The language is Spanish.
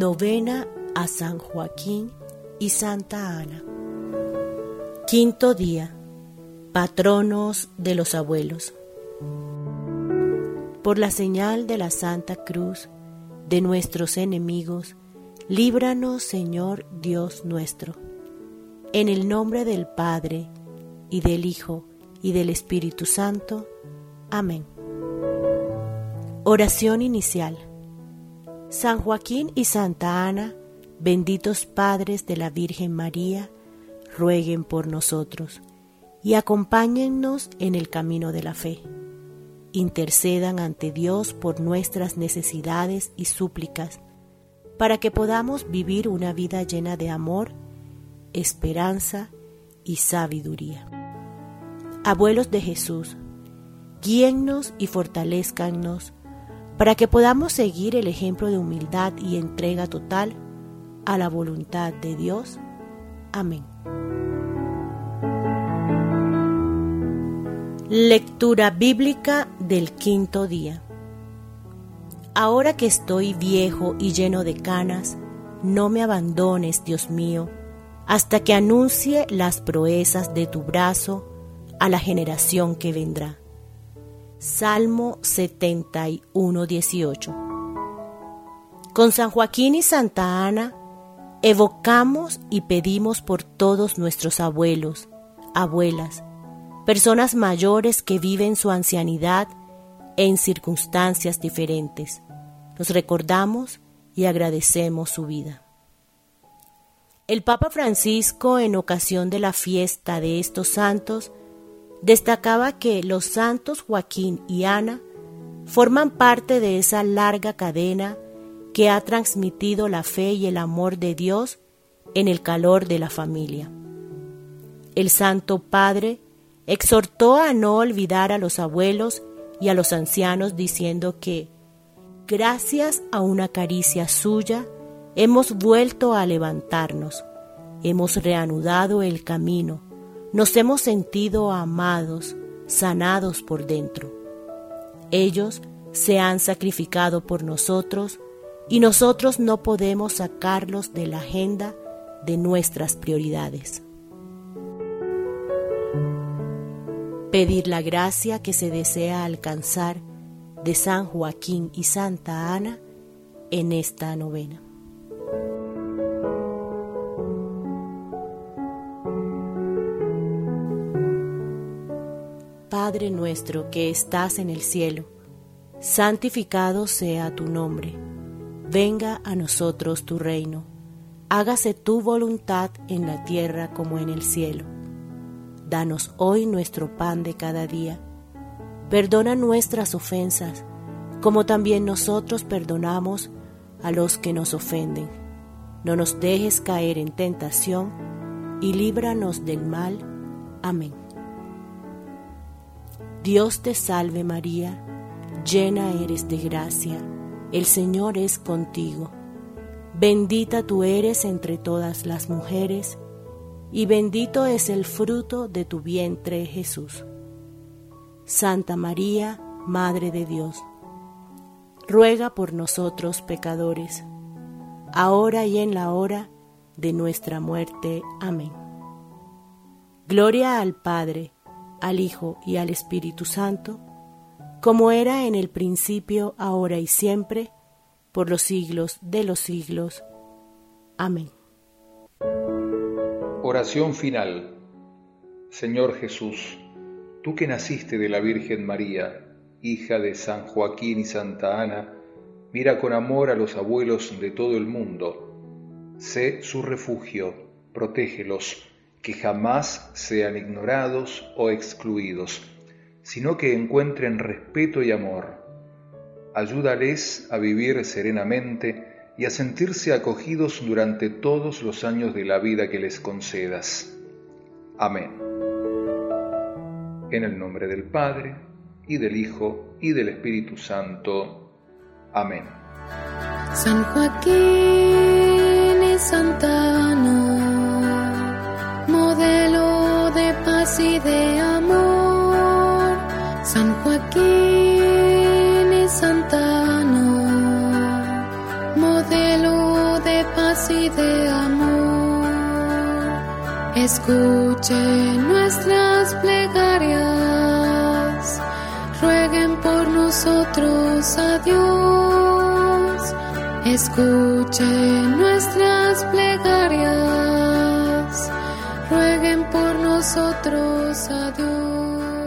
Novena a San Joaquín y Santa Ana. Quinto día. Patronos de los abuelos. Por la señal de la Santa Cruz de nuestros enemigos, líbranos, Señor Dios nuestro. En el nombre del Padre, y del Hijo, y del Espíritu Santo. Amén. Oración inicial. San Joaquín y Santa Ana, benditos padres de la Virgen María, rueguen por nosotros y acompáñennos en el camino de la fe. Intercedan ante Dios por nuestras necesidades y súplicas, para que podamos vivir una vida llena de amor, esperanza y sabiduría. Abuelos de Jesús, guíennos y fortalezcannos para que podamos seguir el ejemplo de humildad y entrega total a la voluntad de Dios. Amén. Lectura bíblica del quinto día. Ahora que estoy viejo y lleno de canas, no me abandones, Dios mío, hasta que anuncie las proezas de tu brazo a la generación que vendrá. Salmo 71, 18. Con San Joaquín y Santa Ana evocamos y pedimos por todos nuestros abuelos, abuelas, personas mayores que viven su ancianidad en circunstancias diferentes. Los recordamos y agradecemos su vida. El Papa Francisco, en ocasión de la fiesta de estos santos, destacaba que los santos Joaquín y Ana forman parte de esa larga cadena que ha transmitido la fe y el amor de Dios en el calor de la familia. El Santo Padre exhortó a no olvidar a los abuelos y a los ancianos diciendo que, gracias a una caricia suya, hemos vuelto a levantarnos, hemos reanudado el camino, nos hemos sentido amados, sanados por dentro. Ellos se han sacrificado por nosotros y nosotros no podemos sacarlos de la agenda de nuestras prioridades. Pedir la gracia que se desea alcanzar de San Joaquín y Santa Ana en esta novena. Padre nuestro que estás en el cielo, santificado sea tu nombre. Venga a nosotros tu reino. Hágase tu voluntad en la tierra como en el cielo. Danos hoy nuestro pan de cada día. Perdona nuestras ofensas, como también nosotros perdonamos a los que nos ofenden. No nos dejes caer en tentación y líbranos del mal. Amén. Dios te salve María, llena eres de gracia, el Señor es contigo. Bendita tú eres entre todas las mujeres, y bendito es el fruto de tu vientre, Jesús. Santa María, Madre de Dios, ruega por nosotros pecadores, ahora y en la hora de nuestra muerte. Amén. Gloria al Padre, al Hijo y al Espíritu Santo, como era en el principio, ahora y siempre, por los siglos de los siglos. Amén. Oración final. Señor Jesús, tú que naciste de la Virgen María, hija de San Joaquín y Santa Ana, mira con amor a los abuelos de todo el mundo. Sé su refugio, protégelos, que jamás sean ignorados o excluidos, sino que encuentren respeto y amor. Ayúdales a vivir serenamente y a sentirse acogidos durante todos los años de la vida que les concedas. Amén. En el nombre del Padre, y del Hijo, y del Espíritu Santo. Amén. San Joaquín y Santa Ana, modelo de paz y de amor. San Joaquín y Santa Ana, modelo escuche nuestras plegarias, rueguen por nosotros a Dios. Escuche nuestras plegarias, rueguen por nosotros a Dios.